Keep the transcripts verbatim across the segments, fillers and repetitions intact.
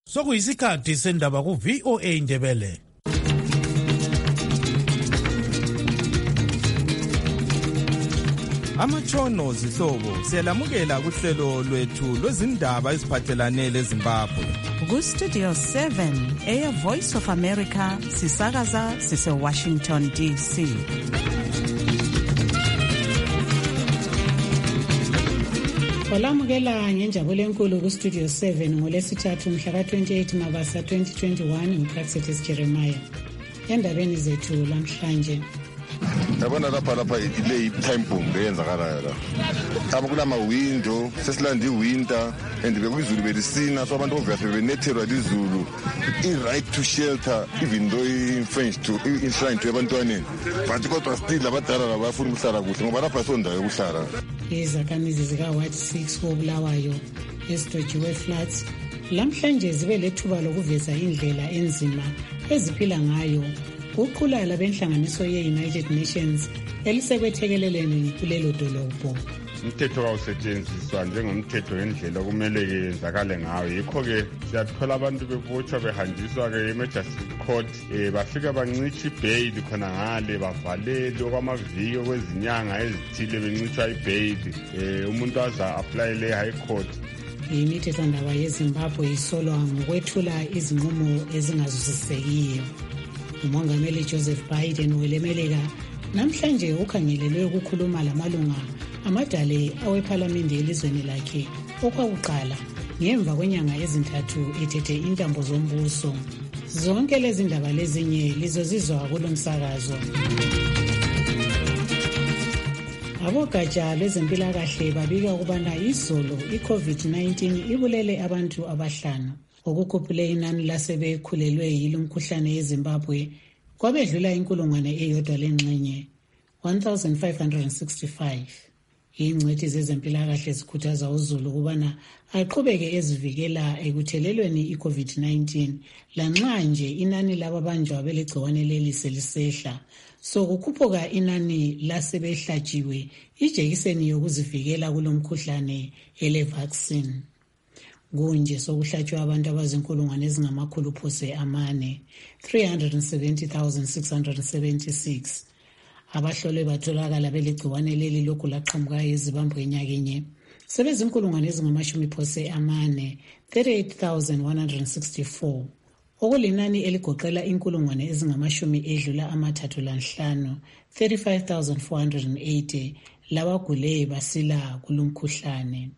Sokuyisikhathi sendaba ku V O A Ndebele. Amatshono zihlobo siyalamukela kuhlelo lwethu lwezindaba eziphathelane leZimbabwe. Ku Studio seven, Air Voice of America, sisakaza sise Washington D C. Olamukela ngenjabulo enkulu ku Studio seven ngolesithathu mhla ka twenty-eight Mabasa twenty twenty-one uPraxetis Jeremiah. Endabeni zethu lamhlanje. Yabona lapha lapha ile time bomb eyenzakalayo la. Aba kulama window sesilanda iwinter and bekuyizulu belisina so abantu obviously benethelwa lizulu I right to shelter even though in French to enshrine to abantwaneni but kodwa still abadala labafuna ukuhlala kuhle ngoba lapha sondayo yokuhlala. Izakhamizi zika Ward six koBulawayo ezidojiwe flats lamhlanje zibe lethuba lokuveza indlela enzima eziphila ngayo uqhula labenhlanganiso ye-United Nations elisekwethekeleleni kulelo dolobho. Umthetho kawusetshenziswa njengomthetho wendlela kumele yenzakale ngayo yikho-ke siyathola abantu bebotshwa behanjiswa-ke emergency court um bafika bancitsha ibheyili khona ngale bavalele okwamaviki okwezinyanga ezithile bencitshwa ibheyili um umuntu aza aplayele high court. Imithethwandaba yeZimbabwe isolwa ngokwethula izinqumo ezingazwisisekiyo. Umongameli Joseph Biden welemeleka namhlanje ukhangelelwe ukukhuluma lamalunga amadale awephalamende elizweni lakhe okwakuqala ngemva kwenyanga ezintathu ethethe intambo zombuso. Zonke lezi ndaba lezinye lizozizwa kulomsakazo. Abogatsha lwezempilakahle babika ukubana izolo i-COVID nineteen ibulele abantu abahlanu. Okukhuphule inani lasebekhulelwe yilo mkhuhlane eZimbabwe kwabedlula inkulungwane eyodwa lengxenye one thousand five hundred sixty-five. Ingcwethi zezempilakahle zikhuthaza uZulu ukubana aqhubeke ezivikela ekuthelelweni i-COVID nineteen lanxa nje inani lababanjwa belegciwane leli selisehla. So kukhuphuka inani lasebehlatshiwe ijekiseni yokuzivikela kulomkhuhlane ele vaccine. Kunje sokuhlatshwa abantu abazinkulungwane ezingamakhulu phose amane three hundred seventy thousand six hundred seventy-six. Abahlolwe batholakala belegciwane leli lokhu laqhamuka eZimbabwe nyakenye sebezinkulungwane ezingamashumi phose amane thirty-eight thousand one hundred sixty-four. Okulinani eligoqela inkulungwane ezingamashumi edlula amathathu lanhlanu thirty-five thousand four hundred eighty labagule basila kulomkhuhlane.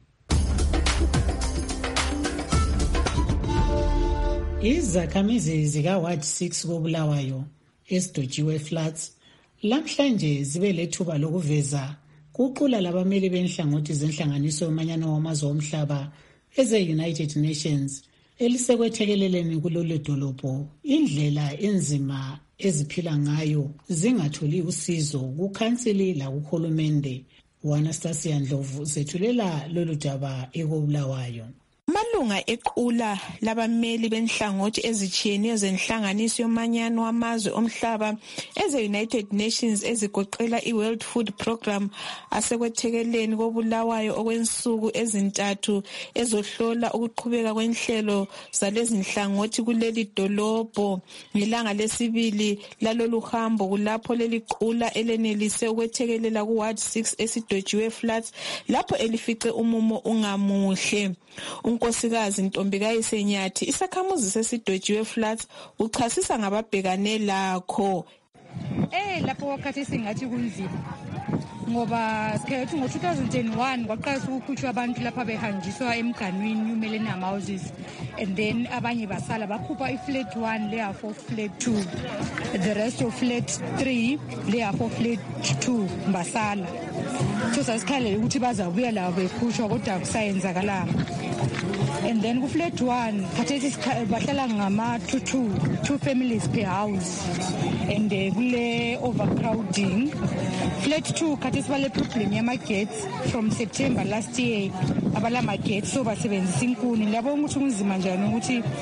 Izakhamizi zika Ward six koBulawayo ezidojiwe flats lamhlanje zibe lethuba lokuveza kuqula labameli benhlangothi zenhlanganiso yomanyano wamazwe omhlaba eze-United Nations elisekwethekeleleni kulolu dolobho indlela enzima eziphila ngayo zingatholi usizo kukhansili lakuhulumende. Anastasia Ndlovu sethulela lolu daba ekoBulawayo. Amalunga equla labameli benhlangothi ezitshiyeneyo zenhlanganiso yomanyano wamazwe omhlaba eze-United Nations ezigoqela i-World Food Program asekwethekeleni koBulawayo okwensuku ezintathu ezohlola ukuqhubeka kwenhlelo zalezi nhlangothi kuleli dolobho. Ngelanga lesibili lalolu hambo kulapho leli qula elenelise ukwethekelela ku Ward six esidojiwe flats lapho elifice umumo ungamuhle. Unkosikazi Ntombikazi Senyathi isakhamuzi sesidojiwe flats uchasisa ngababhekane lakho. Eh lapho wakhathi singathi kunzima ngoba sikhethu ngo two thousand one kwaqalisa ukukhutshwa abantu lapha behanjiswa emganwini umelene houses and then abanye basala bakhupha iflat one layer for flat two the rest of flat three layer for flat two basala. So sasikhalela ukuthi bazabuya labo bekhutshwa kodwa kusayenzakalanga. And then ku flat one khathesi bahlala ngama two two two families per house and kule overcrowding. Flat two khathesi bale problem yama gates from September last year abala ma gates so basebenzisa inkuni labo ukuthi kunzima njani ukuthi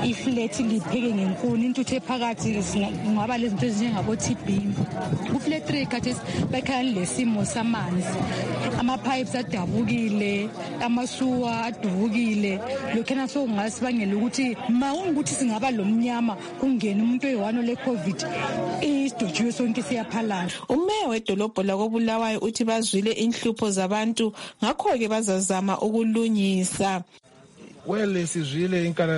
iflat lipheke ngenkuni intuthe phakathi ngaba lezinto ezinjengabo T B. Kuflat three khathesi bakhani lesimo samanzi, ama-pipes adabukile, amasuwa adubukile. Lokhana sokungasibangela ukuthi ma ungukuthi singaba lomnyama kungena umuntu oyiwano le-COVID isidojiwe sonke siyaphalana. Umeya wedolobho lakobulawayo uthi bazwile inhlupho zabantu ngakho-ke bazazama ukulungisa. Well, sizwile inkala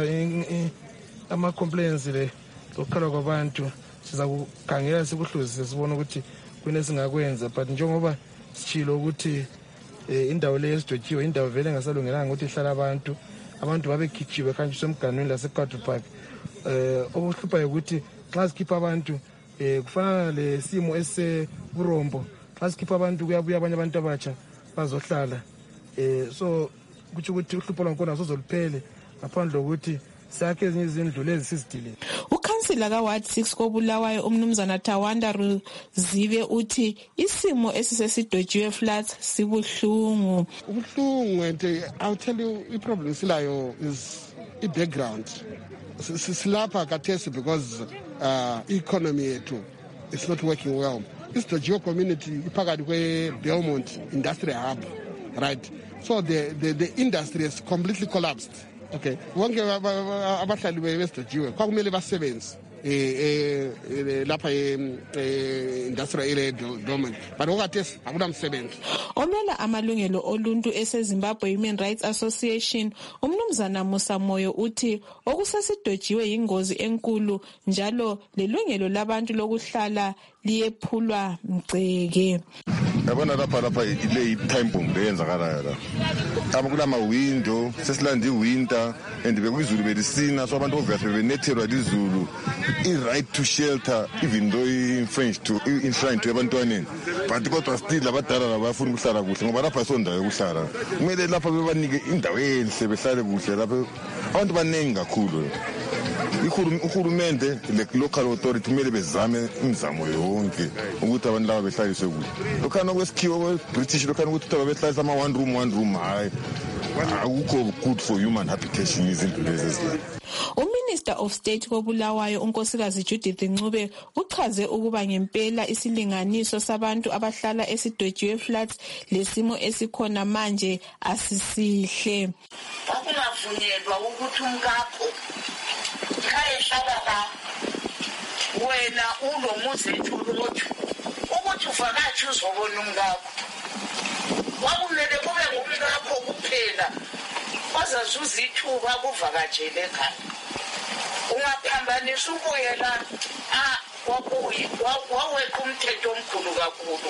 ama-complaints le lokukhala kwabantu siza kukhangela sikuhluzise sibona ukuthi kune singakwenza, but njengoba sichilo ukuthi indawo le yesidojiwe indawo vele engasalungelanga ukuthi ihlala abantu abantu babekhijiwe kanjiswe emganwini laseQuadra Park. Eh okuhluphayo ukuthi xa sikhipha abantu eh kufana lesimo esiburombo, xa sikhipha abantu kuyabuya abanye abantu abatsha bazohlala. Eh so kuthi ukuthi uhlupho lwakhona sozoluphele ngaphandle ukuthi sakhe ezinye izindlu lezi sizidile. Ukhansila ka-Ward six kobulawayo umnumzana Tawanda Ruzive uthi isimo esisesidojiwe flats sibuhlungu. Ubuhlungu, and I'll tell you i-problem silayo is i-background. Silapha kathesi because uh, economy yethu is not working well. Isidojiwe community iphakathi kwe-Belmont Industrial Hub, right? So the, the, the industry has completely collapsed. Okay. Wonke abahlali besidojiwe kwakumele basebenze eh eh lapha eh industrial area Belmont, but okathesi akunamsebenzi. Omela amalungelo oluntu eseZimbabwe Human Rights Association umnumzana Musa Moyo uthi okusesidojiwe ingozi enkulu njalo lelungelo labantu lokuhlala liyephulwa mgceke. Yabona lapha lapha ile time bomb eyenzakala la. Aba kulama window sesilanda iwinter and bekuyizulu belisina, so abantu obviously benethelwa izulu i-right to shelter even though in-French to in-shrine to ebantwaneni, but kodwa still abadala labafuna ukuhlala kuhle ngoba lapha sondayo ukuhlala kumele lapha bebanike indawo enhle behlale kuhle lapha abantu baningi kakhulu. Uhulumende le-local authority kumele bezame imizamo yonke ukuthi abantu laba behlaliswe kuhle. Lokhana kwesikhiwo kwe-British lokhana ukuthi babehlalisa ama-one room one room hayi akukho good for human habitation izinto lezi ezilapha. UMinister of State kobulawayo unkosikazi Judith Ncube uchaze ukuba ngempela isilinganiso sabantu abahlala esidojiwe flats lesimo esikhona manje asisihle. Akunavunyelwa ukuthi umkakho khayehlala la wena ulomuzi ethulothi ukuthi uvakatshe uzobona umkakho. Wakumele kube ngumkakho kuphela ozazuza ithuba kuvakatshele ekhaya. Ungaphambanisa ukuyela ah wabuyi waweka umthetho omkhulu kakhulu.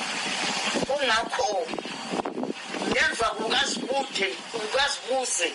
Ungakho ngemva kukazibude kukazibuze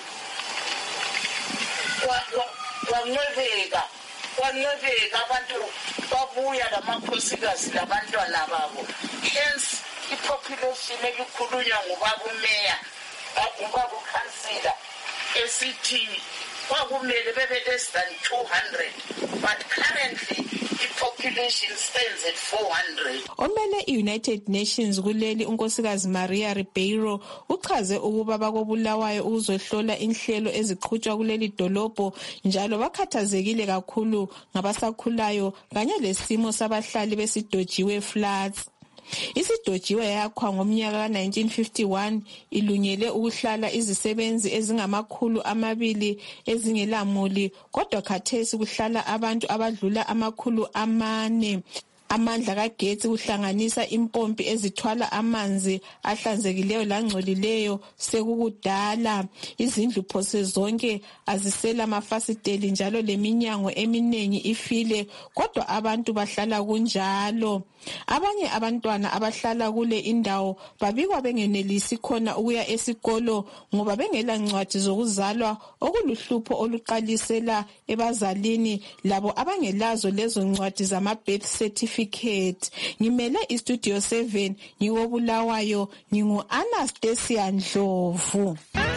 kwanqobeka kwanqobeka abantu babuya lamakhosikazi labantwana babo. Hence i-population ekukhulunywa ngubaba umeya ubaba ukhansila esithi kwakumele bebe less than two hundred, but currently i-population stands at four hundred. Omele i-United Nations kuleli unkosikazi Maria Ribeiro uchaze ukuba bakobulawayo ukuzohlola inhlelo eziqhutshwa kuleli dolobho njalo bakhathazekile kakhulu ngabasakhulayo kanye lesimo sabahlali besidojiwe flats. Isidojiwe yakhwa ngomnyaka ka nineteen fifty-one ilungele ukuhlala izisebenzi ezingamakhulu amabili ezingelamuli, kodwa khathesi kuhlala abantu abadlula amakhulu amane. Amandla kagetsi kuhlanganisa impompi ezithwala amanzi ahlanzekileyo langcolileyo sekukudala. Izindlu phose zonke azisela amafasiteli njalo leminyango eminengi ifile, kodwa abantu bahlala kunjalo. Abanye abantwana abahlala kule indawo babikwa bengenelisi khona ukuya esikolo ngoba bengela ncwadi zokuzalwa, okuluhlupho oluqalisela ebazalini labo abangelazo lezo ncwadi zama birth certificate. Ngimele istudio seven ngikobulawayo, ngingu Anastasia Ndlovu.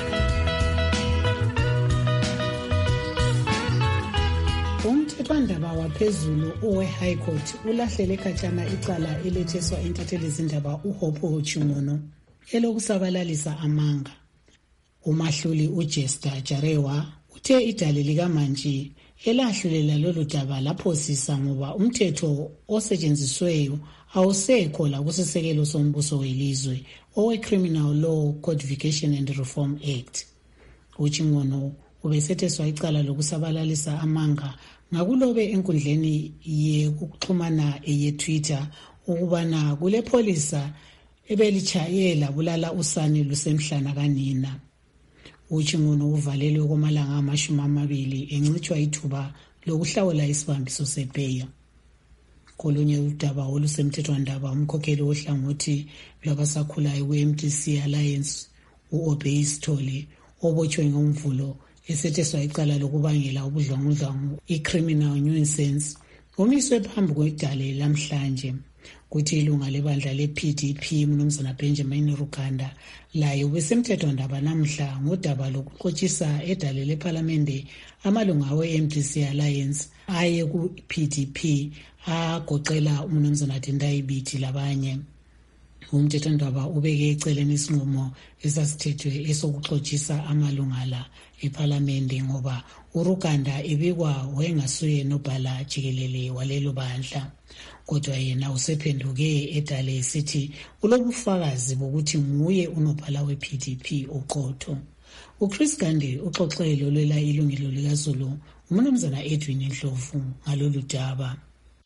Umthethwandaba waphezulu owe-High Court ulahlele khatshana icala eletheswa intathelizindaba uHopho Chimono elokusabalalisa amanga. Umahluli uJester Jarewa uthe idale likamantshi elahlulela lolu daba laphosisa ngoba umthetho osetshenzisweyo awusekho la kusisekelo sombuso welizwe owe-Criminal Law Codification and Reform Act. Uchingono ubesetheswa icala lokusabalalisa amanga ngakulobe enkundleni yekuxhumana ye-Twitter ukubana kule pholisa ebelitshayela bulala usane lusemhlana kanina. Uchingono uvalelwe komalanga amashumi amabili encitshwa ithuba lokuhlawula isibambiso sepeya. Kolunye udaba olusemthethwandaba umkhokheli wohlangothi lwabasakhulayo we-M D C Alliance u-Obey Sithole obotshwe ngomvulo esetheswa icala lokubangela ubudlwangudlwangu i-criminal nuisance umiswe phambi kwedale lamhlanje. Kuthi ilunga lebandla le-P D P Mnumzana Benjamin Ruganda laye ubesemthethwandaba namhla ngodaba lokuxotshisa edale lephalamende amalunga we-M D C Alliance aye ku-P D P agoqela uMnumzana Tendai Biti labanye. Umthethwandaba ubeke eceleni isinqumo esasithethwe esokuxotshisa amalunga la ephalamende ngoba uRuganda ebikwa wayengasuye nobhala jikelele walelo bandla. Kodwa yena usephenduke edale esithi ulobufakazi bokuthi nguye unobhala we-P D P uqotho. uChris Gande uxoxelo lwela ilungelo likaZulu uMnumzana Edwin Ndlovu ngalolu daba.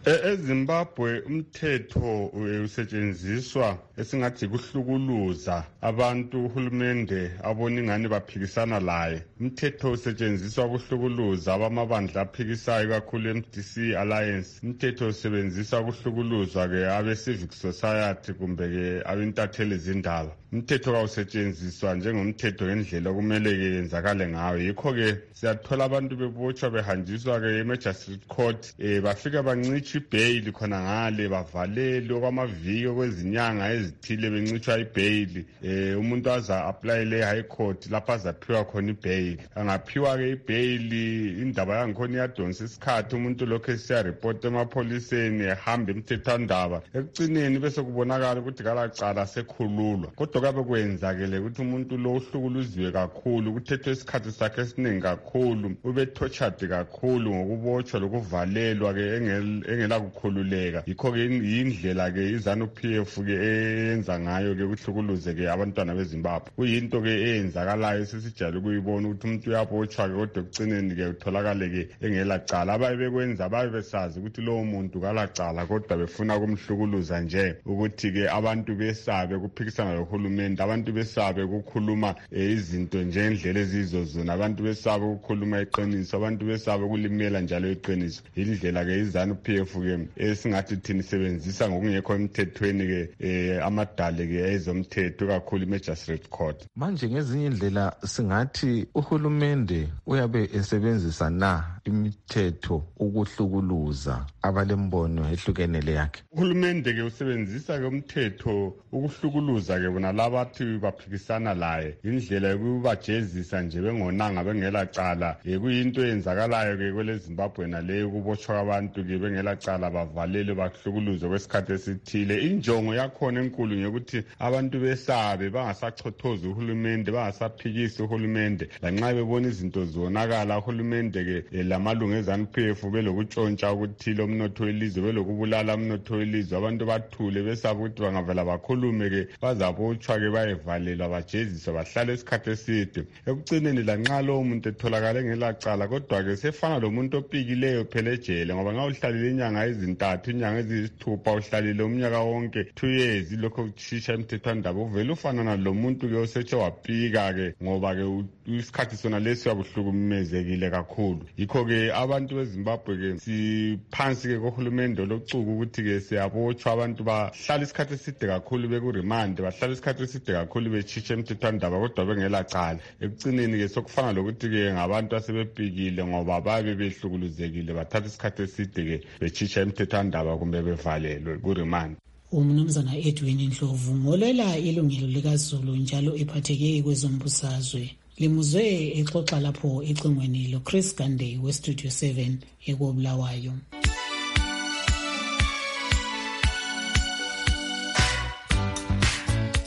eZimbabwe umthetho usetshenziswa esingathi kuhlukuluza abantu uhulumende abona ingane baphikisana laye. Umthetho usetshenziswa kuhlukuluza abamabandla aphikisayo kakhulu M D C Alliance. Umthetho usebenziswa kuhlukuluzwa ke abe civic society kumbe ke abentatheli izindaba. Umthetho kawusetshenziswa njengomthetho ngendlela kumele ke yenzakale ngayo. Yikho ke siyathola abantu bebotshwa behanjiswa ke e-Magistrate Court eh bafika bancitsha ibail khona ngale bavalele okwamaviki kwezinyanga ezithile bencitshwa ibail. Eh umuntu aza apply le high court lapha azaphiwa khona ibail. Angaphiwa ke ibail indaba yangikhona iyadonsa isikhathi umuntu lokho esiya report emapholiseni ehamba emthethwandaba. Ekucineni bese kubonakala ukuthi kalacala sekhululwa. Kodwa kabe kwenzakele ukuthi umuntu lo uhlukuluziwe kakhulu kuthethwe isikhathi sakhe esiningi kakhulu ube tortured kakhulu ngokubotshwa lokuvalelwa ke engela kukhululeka. Yikho ke indlela ke iZANU-P F ke eyenza ngayo ke kuhlukuluze ke abantwana beZimbabwe. Kuyinto ke eyenzakalayo sesijayele ukuyibona ukuthi umuntu uyabotshwa ke kodwa ekucineni ke utholakale ke engela cala. Abaye bekwenza abaye besazi ukuthi lowo muntu kalacala kodwa befuna ukumhlukuluza nje ukuthi ke abantu besabe kuphikisana lohulumende, abantu besabe ukukhuluma izinto nje endlela ezizozona, abantu besabe ukukhuluma iqiniso, abantu besabe ukulimela njalo iqiniso. Indlela ke iZANU-P F ke esingathi thina isebenzisa ngokungekho emthethweni ke amadale ke ezomthetho kakhulu iMagistrate Court. Manje ngezinye indlela singathi uhulumende uyabe esebenzisa na imithetho ukuhlukuluza abalembono ehlukenele yakhe. Uhulumende ke usebenzisa ke umthetho ukuhlukuluza ke bona labathi baphikisana laye. Indlela yokubajezisa nje bengonanga bengela cala kuyinto eyenzakalayo ke kwele Zimbabwe naleyo kubotshwa abantu ke bengela cala bavalele bahlukuluze kwesikhathi esithile. Injongo yakhona enkulu ngekuthi abantu besabe bangasachothoza uhulumende, bangasaphikisa uhulumende. Lanxa bebona izinto zonakala uhulumende ke lamalungu eZANU-P F belokutshontsha ukuthile umnotho welizwe, belokubulala umnotho welizwe. Abantu bathule besabe ukuthi bangavela bakhulume ke bazabotshwa ke bayevalelwa bajeziswa bahlala isikhathi eside. Ekucineni lanxa lo muntu etholakala engela cala kodwa ke sefana lo muntu opikileyo phela ejele ngoba nga uhlalile inyanga ezintathu, inyanga eziyisithupha, uhlalile umnyaka wonke two years lokho kutshisha emthethwandaba uvela ufana nalo muntu ke osetshe wapika ke ngoba ke isikhathi sona lesi yabuhlukumezekile kakhulu. Yikho ke abantu beZimbabwe ke siphansi ke kohulumende locuku ukuthi ke siyabotshwa abantu bahlala isikhathi eside kakhulu bekuremand, bahlala isikhathi eside kakhulu bechisha emthethwandaba kodwa bengela cala. Ekucineni ke sokufana lokuthi ke ngabantu asebepikile ngoba babe behlukuluzekile bathatha isikhathi eside ke bechisha emthethwandaba kumbe bevalelwe kuremand. uMnumzana Edwin Ndlovu ngolela ilungelo likaZulu njalo ephatheke kwezombusazwe limuzwe exoxa lapho ecingweni loChris Gande weStudio seven ekobulawayo.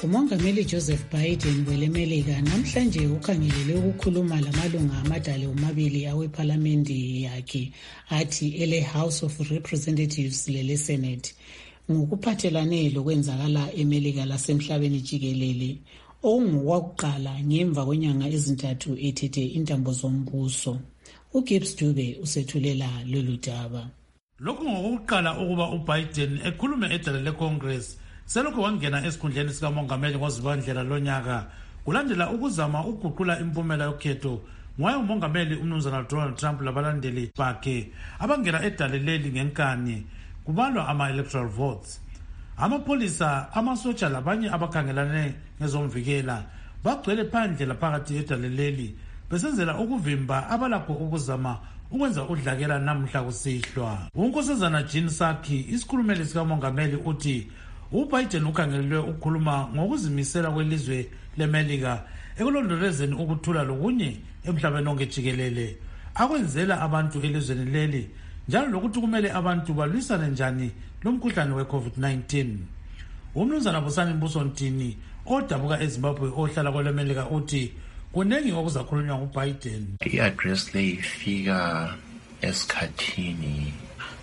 Umongameli Joseph Biden welemelika namhlanje ukhangelele ukukhuluma lamalunga amadala omabili awephalamende yakhe athi ele House of Representatives lele Senate ngokuphathelane lokwenzakala eMelika lasemhlabeni jikelele okungokwakuqala ngemva kwenyanga ezintathu ethethe intambo zombuso. uGibbs Dube usethulela lolu daba. Lokhu ngokuqala ukuba uBiden ekhulume edala leCongress selokho wangena esikhundleni sikamongameli ngozibandlela lonyaka kulandela ukuzama ukuguqula impumela yokhetho ngoya umongameli umnumzana Donald Trump labalandeli bakhe abangena edale leli ngenkani kubalwa ama-electoral votes. Amapolisa, amasotsha labanye abakhangelane ngezomvikela bagcwele phandle laphakathi edale leli besenzela ukuvimba abalakho ukuzama ukwenza udlakela namhla kusihlwa. Unkosazana Jen Psaki, isikhulumeli sikamongameli, uthi uBiden ukhangelelwe ukukhuluma ngokuzimisela kwelizwe leMelika ekulondolezeni ukuthula lokunye emhlabeni onke jikelele akwenzela abantu elizweni leli njalo lokuthi kumele abantu balwisane njani lomkhuhlane we-COVID nineteen. Umnumzana Busani Mbusontini odabuka eZimbabwe ohlala kweleMelika uthi kunengi okuzakhulunywa nguBiden. I-address le ifika esikhathini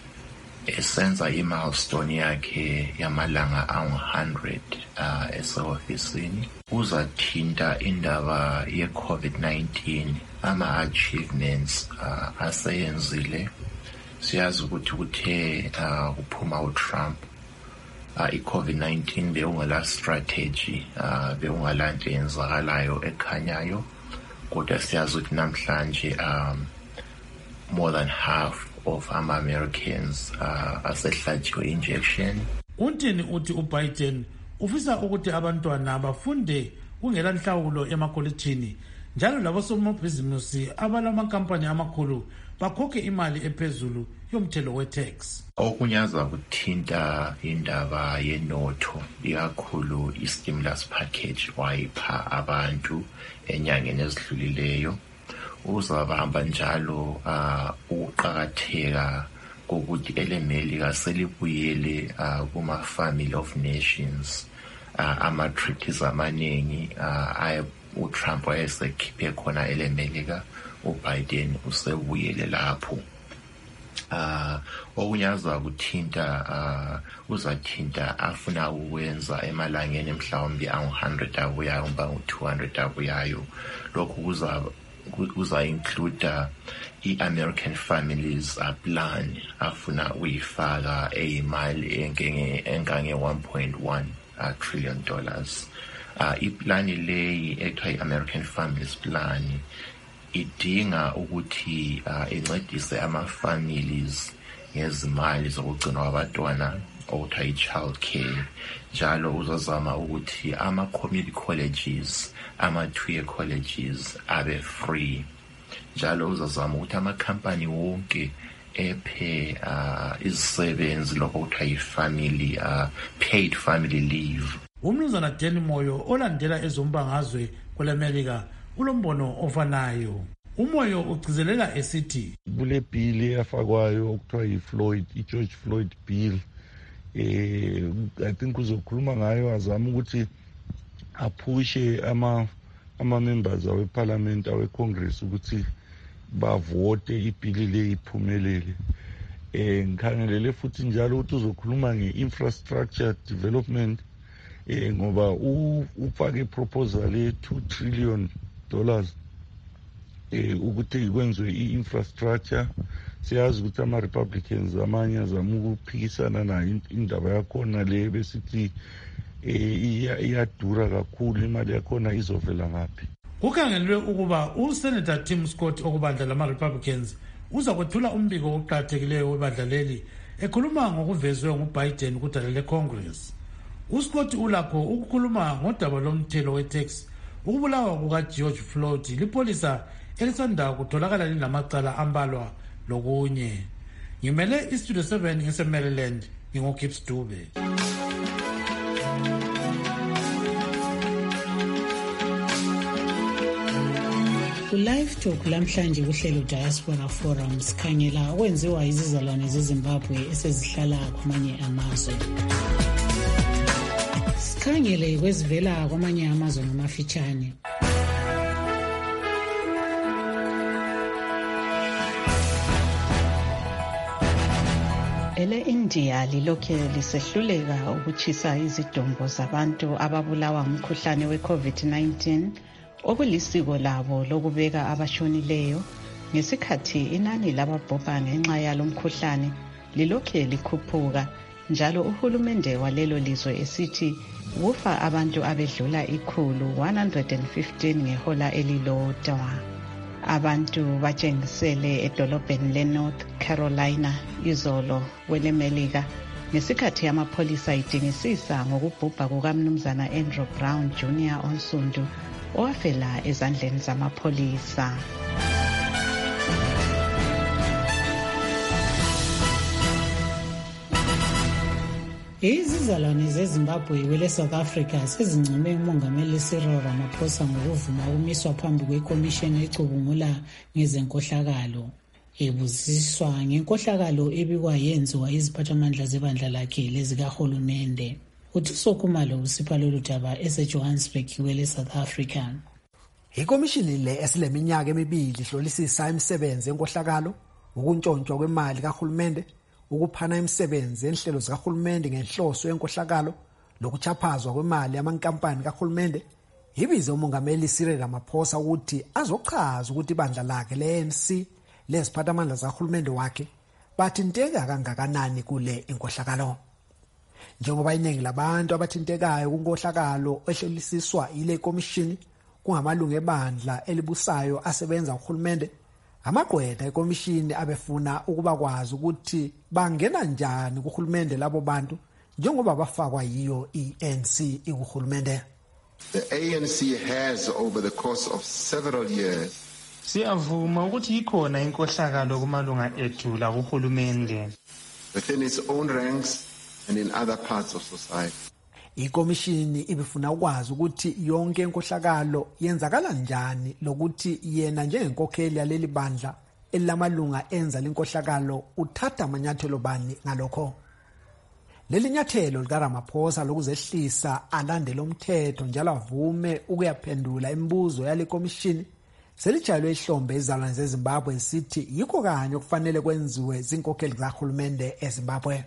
esenza i-milestone yakhe yamalanga angu one hundred uh, ese-ofisini. Uzathinta indaba ye-COVID nineteen, ama-achievements uh, aseyenzile. Siyazi ukuthi kuthe uh, kuphuma uTrump uh, i-COVID nineteen beungela strategy uh, beungela nto yenzakalayo ekhanyayo, kodwa siyazi ukuthi namhlanje um, more than half of ama-Americans uh, asehlatshiwe injection. Untini uthi uBiden ufisa ukuthi abantwana bafunde kungela nhlawulo emakolitshini njalo labosomabhizinisi abalamakampani amakhulu bakhokhe imali ephezulu yomthelo we-tax. Okunyaza kuthinta indaba yenotho ikakhulu i-stimulus package wayipha abantu enyangeni ezidlulileyo. Uzabamba njalo uh, ukuqakatheka kokuthi eleMelika selibuyele uh, kuma-Family of Nations uh, ama-treaties amaningi uh, uTrump wayesekhiphe khona eleMelika, uBiden usebuyele lapho. Uh, okunyaza kuthinta uh, uzathinta afuna ukwenza emalangeni mhlawumbe angu one hundred abuyayo umba ngu two hundred abuyayo. Lokhu kuza kuza include uh, i-American families uh, plan afuna uyifaka eyimali engange one point one uh, trillion dollars. Uh, iplani leyi ekuthiwa i-American Families Plan idinga ukuthi uh, incedise ama-families ngezimali zokugcinwa abantwana okuthiwa i-child care. Njalo uzozama ukuthi ama-community colleges, ama-two-year colleges abe free. Njalo uzozama ukuthi amakhampani wonke ephe uh, izisebenzi lokho kuthiwa i-family uh, paid family leave. Umnumzana Danny Moyo olandela ezombangazwe kweleMelika ulombono ofanayo. Umoyo ugcizelela esithi kule bill eyafakwayo okuthiwa yi-Floyd, i-George Floyd bill, eh I think uzokhuluma ngayo azama ukuthi aphushe ama ama-members awe-parliament awe-congress ukuthi bavote ibhili le iphumelele. Eh ngikhangelele futhi njalo ukuthi uzokhuluma nge-infrastructure development eh ngoba ufake iproposal ye two trillion dollars eh ukuthi kwenziwe i-infrastructure. Siyazi ukuthi ama-Republicans amanye azama ukuphikisana nayo indaba yakhona le besithi eh iyadura kakhulu, imali yakhona izovela ngaphi. Kukhangelwe ukuba uSenator Tim Scott okubandla lama-Republicans uza kwethula umbiko oqakathekileyo webandla leli ekhuluma ngokuvezwe nguBiden kudala leCongress. uScott ulakho ukukhuluma ngodaba lomthelo we-tax ukubulawa kukaGeorge Floyd lipolisa elisanda kutholakala linamacala ambalwa lokunye. Ngimele iStudio seven ngise-Maryland, ngingoGibbs Dube. Ku-Live Talk lamhlanje kuhlelo Diaspora Forum sikhangela okwenziwa izizalwane zeZimbabwe esezihlala kwamanye amazwe. Asikhangele kwezivela kwamanye amazwe ngamafitshane. Ele India lilokhe lisehluleka ukuchisa izidumbu zabantu ababulawa ngumkhuhlane we-COVID nineteen okulisiko labo lokubeka abashonileyo ngesikhathi inani lababhubha ngenxa yalo mkhuhlane lilokhe likhuphuka njalo uhulumende walelo lizwe esithi kufa abantu abedlula ikhulu one hundred fifteen ngehola elilodwa. Abantu batshengisele edolobheni le-North Carolina izolo kwelemelika ngesikhathi amapholisa idingisisa ngokubhubha kukamnumzana Andrew Brown Junior onsundu owafela ezandleni zamapholisa. Izizalwane zeZimbabwe kwele South Africa sezincome umongameli Cyril Ramaphosa ngokuvuma ukumiswa phambi kwekomishini ecubungula ngezenkohlakalo. Ebuziswa ngenkohlakalo ebikwa yenziwa iziphathamandla zebandla lakhe lezikahulumende. Uthuso Khumalo usipha lolu daba eseJohannesburg kwele South Africa. Ikomishini le esileminyaka emibili ihlolisisa imisebenzi yenkohlakalo, ukuntshontshwa kwemali kahulumende, ukuphana imisebenzi enhlelo zikahulumende ngenhloso yenkohlakalo lokuchaphazwa kwemali yamankampani kahulumende. Ibize umongameli Cyril Ramaphosa ukuthi azochaza ukuthi ibandla lakhe le-A N C leziphathamandla zikahulumende wakhe bathinteka kangakanani kule inkohlakalo. Njengoba iningi labantu abathintekayo kunkohlakalo ehlolisiswa ile komishini kungamalungu ebandla elibusayo asebenza uhulumende, amaqwetha ekomishini abefuna ukuba kwazi ukuthi bangena njani kuhulumende labo bantu njengoba bafakwa yiyo i-A N C ikuhulumende. The A N C has over the course of several years siyavuma ukuthi ikhona inkohlakalo kumalunga ethu la kuhulumende within its own ranks and in other parts of society. Ikomishini ibifuna ukwazi ukuthi yonke inkohlakalo yenzakala njani lokuthi yena njengenkokheli yaleli bandla elamalunga enza lenkohlakalo uthatha amanyathelo bani ngalokho. Leli nyathelo likaRamaphosa lokuzehlisa alandele umthetho njalo avume ukuyaphendula imibuzo yale komishini selijayelwe ihlombe izalwane zeZimbabwe esithi yikho kanye okufanele kwenziwe zinkokheli zikahulumende eZimbabwe.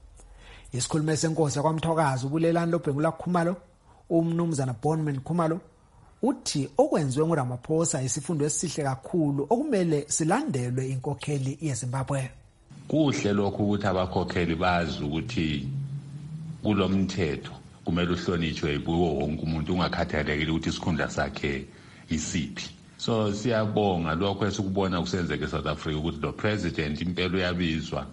Isikhulume senkosi yakwamthokazi ubulelani lobhengula Khumalo umnumzana Bonman Khumalo uthi okwenziwe nguRamaphosa isifundo esihle kakhulu okumele silandelwe inkokheli yeZimbabwe. Kuhle lokho ukuthi abakhokheli bazi ukuthi kulomthetho kumele uhlonitshwe yibuwo wonke umuntu ungakhathalekile ukuthi isikhundla sakhe isiphi. So siyabonga lokho esikubona kusenzeka eSouth Africa ukuthi lo president impela uyabizwa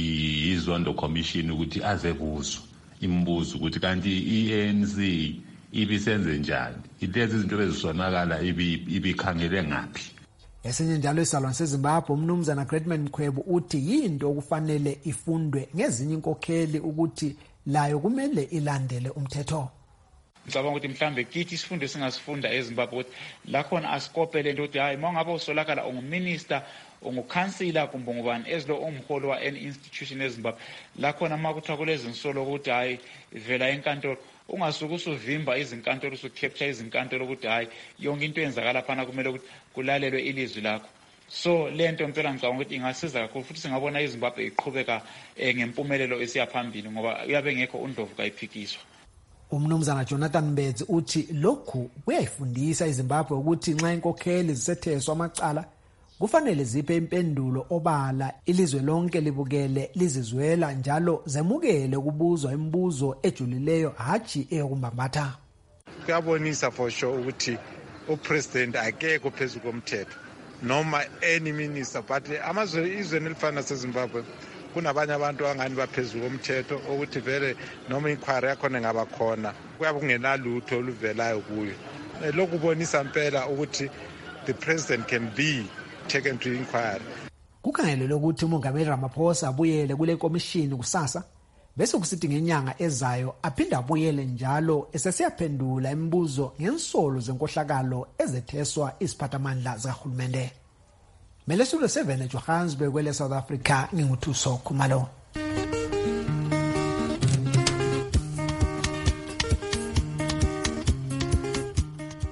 izondo commission ukuthi azebuzwa imibuzo ukuthi kanti i-A N C ibisenze njani, ilezi izinto ezisonakala ibikhangele ngaphi. Esinye njalo isalwane seZimbabwe umnumzana Gretman Mkhwebo uthi yinto okufanele ifundwe ngezinye inkokheli ukuthi layo kumele ilandele umthetho. Ngicabanga ukuthi mhlambe kithi isifundo singasifunda eZimbabwe ukuthi la khona asikopele into ukuthi hayi mangabe usolakala unguminister ungukhansila kumbe ngubani ezilo umholo wa any institution eZimbabwe la khona makuthiwa kulezi nsolo ukuthi hayi vela enkantolo ungasuka usuvimba izinkantolo usucapture izinkantolo ukuthi hayi yonke into eyenzakala phana kumele ukuthi kulalelwe ilizwi lakho. So lento impela ngicabanga ukuthi ingasiza kakhulu futhi singabona iZimbabwe iqhubeka ngempumelelo esiyaphambili ngoba uyabe ngekho undlovu kayiphikiswa. Umnumzana Jonathan Mbedzi uthi lokhu kuyayifundisa iZimbabwe ukuthi nxa inkokheli zisetheswa amacala kufanele ziphe impendulo obala ilizwe lonke libukele lizizwela njalo zemukele ukubuzwa imibuzo ejulileyo hathi eyokumbamatha. Kuyabonisa for sure ukuthi upresident akekho phezulu komthetho noma any minister but amazwe izwe nelifana seZimbabwe kunabanye abantu angani baphezulu komthetho ukuthi vele noma inquiry yakhona ngaba khona kuyabe kungenalutho oluvelayo kuyo. Lokhu kubonisa impela ukuthi the president can be taken to inquiry. Kukhangelelwe ukuthi umongameli Ramaphosa abuyele kule komishini kusasa bese kusithi ngenyanga ezayo aphinda abuyele njalo esesiyaphendula imibuzo ngensolo zenkohlakalo ezetheswa isiphathamandla zikahulumende. Melesulo seven eJohannesburg kwele South Africa nginguthuso Khumalo.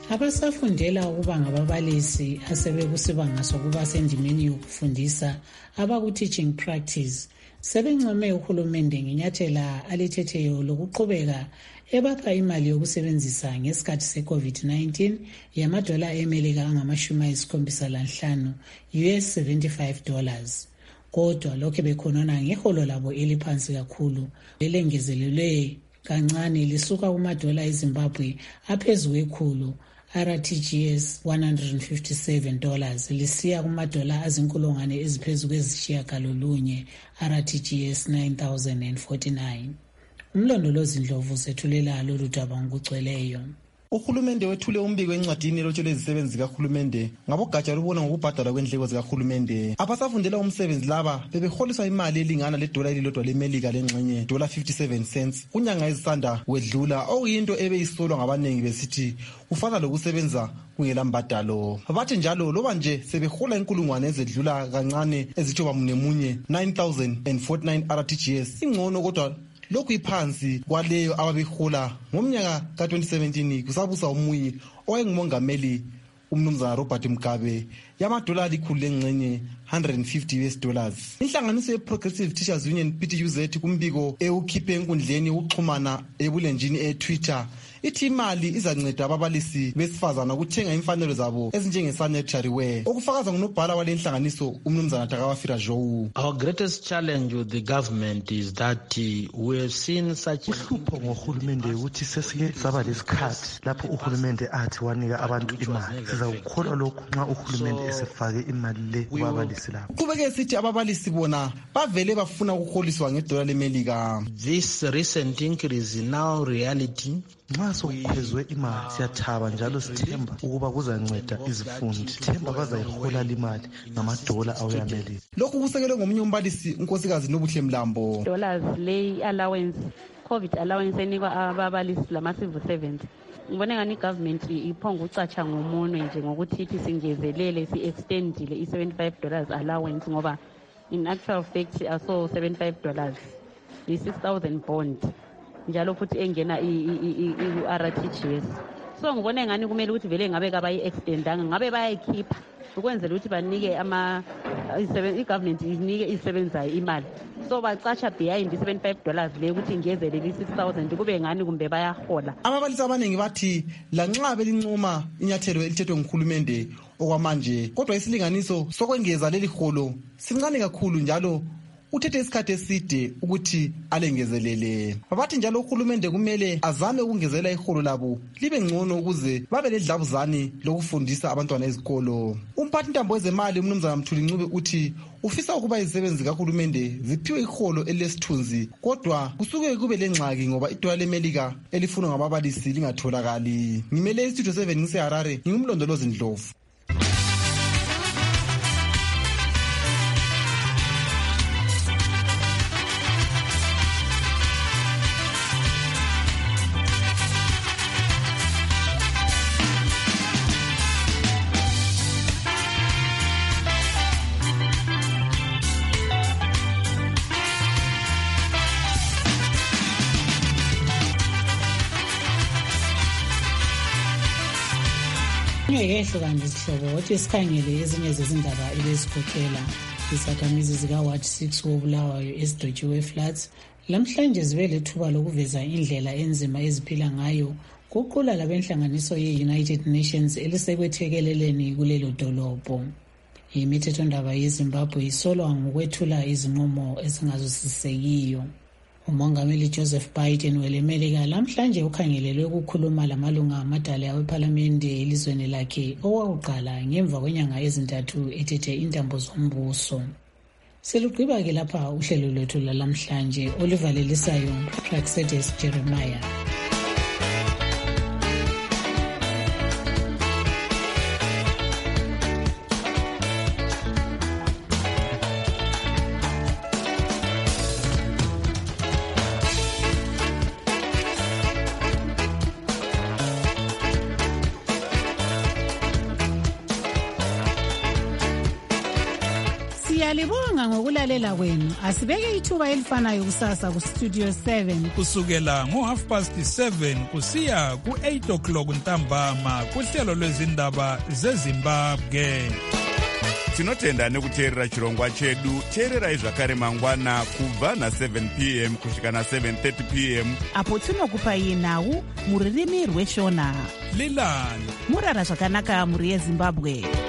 Abasafundela ukuba ngababalisi asebekusibanga sokuba sendimeni yokufundisa abaku-teaching practice sebencome uhulumende ngenyathela alithetheyo lokuqhubeka ebapha imali yokusebenzisa ngesikhathi se-COVID nineteen yamadola eMelika angamashumi ayisikhombisa lanhlanu U S seventy-five dollars. Kodwa lokho bekhonona ngeholo labo eliphansi kakhulu elengezelelwe kancane lisuka kumadola eZimbabwe aphezulu ekhulu R T G S one hundred fifty-seven dollars lisiya kumadola azinkulungwane eziphezulu kwezishiyagalolunye R T G S nine thousand forty-nine. Umlondolozi Ndlovu sethulela lolu daba ngokugcweleyo. Uhulumende wethule umbiko encwadini elotshelwe izisebenzi zikahulumende ngabogatsha lubona ngokubhadalwa kwendleko zikahulumende. Abasafundela umsebenzi laba bebeholiswa imali elingana ledola elilodwa leMelika lengxenye dola fifty-seven cents kunyanga ezisanda wedlula, okuyinto ebeyisolwa ngabanengi besithi kufana lokusebenza kungela mbadalo. Bathi njalo loba nje sebehola inkulungwane ezedlula kancane ezithoba munemunye nine thousand forty-nine R T G S ingcono, kodwa lokhu iphansi kwaleyo ababehola ngomnyaka ka twenty seventeen kusabusa umunye owayengumongameli umnumzana Robert Mugabe yamadola likhulu lengxenye one hundred fifty U S dollars. Inhlanganiso ye-Progressive Teachers Union P T U Z kumbiko ewukhiphe enkundleni ukuxhumana ebulenjini e-Twitter ithi imali izanceda ababalisi besifazana ukuthenga imfanelo zabo ezinjenge-sanitary wear, okufakaza ngunobhala wale inhlanganiso umnumzana Takawafira Jowu. Our greatest challenge with the government is that uh, we have seen such uhlupho ngohulumende ukuthi sesike saba lesikhathi lapho uhulumende athi wanika abantu imali. Siza ukukholwa lokhu nxa uhulumende esefake imali le kubabalisi labo. Kubeke sithi ababalisi bona bavele bafuna ukuholiswa ngedola leMelika. This recent increase is now reality. Nxa sokukhwezwe imali siyathaba njalo sithemba ukuba kuzanceda izifundi. Themba bazayihola limali ngamadola awuyamelika. Lokhu kusekelwe ngomunye umbalisi unkosikazi Nobuhle Mlambo. Dollars lay allowance, COVID allowance enikwa ababalisi lama civil servants. Ngibona ngani government iphonga ucatsha ngomunwe nje ngokuthi ithi singezelele si extendile i seventy-five dollars allowance, ngoba in actual fact aso seventy-five dollars i six thousand bond njalo futhi engena i-R T G S. So ngibona ngani kumele ukuthi vele ngabe kabayi extendanga, ngabe bayayikhipha ukwenzela ukuthi banike ama i-government inike isebenzayo imali, so bacatsha behind seventy-five dollars le ukuthi ingezele li six thousand kube ngani kumbe bayahola. Ababalisi abaningi bathi lanxa belincoma inyathelo elithethwe nguhulumende okwamanje, kodwa isilinganiso sokwengeza leli holo sincane kakhulu njalo uthethe isikhathi eside ukuthi alengezelele. Babathi njalo uhulumende kumele azame ukungezela iholo labo libe ngcono ukuze babe ledlabuzane lokufundisa abantwana ezikolo. Umphathi ntambo wezemali umnumzana Mthuli Ncube uthi ufisa ukuba izisebenzi zikahulumende ziphiwe iholo elesithunzi, kodwa kusuke kube lengxaki ngoba idola leMelika elifunwa ngababalisi lingatholakali. Ngimele istudio seven ngiseHarare, ngingumlondolozi Ndlovu. Ngeyehlukana izihlobo wathi sikhangele ezinye zezindaba ebezikhokhela izakhamizi zika-Ward six wobulawayo esidwetshiwe flats lamhlanje zibe lethuba lokuveza indlela enzima eziphila ngayo kuqula labenhlanganiso ye-United Nations elisekwethekeleleni kulelo dolobho. Imithethondaba yeZimbabwe isolwa ngokwethula izinqumo ezingazwisisekiyo. Umongameli Joseph Biden welemelika lamhlanje ukhangelelwe ukukhuluma lamalunga amadala awephalamende elizweni lakhe owakuqala ngemva kwenyanga ezintathu ethethe intambo zombuso. Selugqiba ke lapha uhlelo lwethu lamhlanje olivalelisayo Praxedes Jeremiah. Siyalibonga ngokulalela kwenu. Asibeke ithuba elifanayo kusasa ku Studio seven. Kusukela ngo half past seven kusiya ku eight o'clock ntambama kuhlelo lwezindaba zeZimbabwe. Tinotenda nekuteerera chirongwa chedu. Teererai zvakare mangwana kubva na seven p m kusvika na seven thirty p m apo tinokupai nhau muririmi rweshona. Lilani murara zvakanaka muri yeZimbabwe.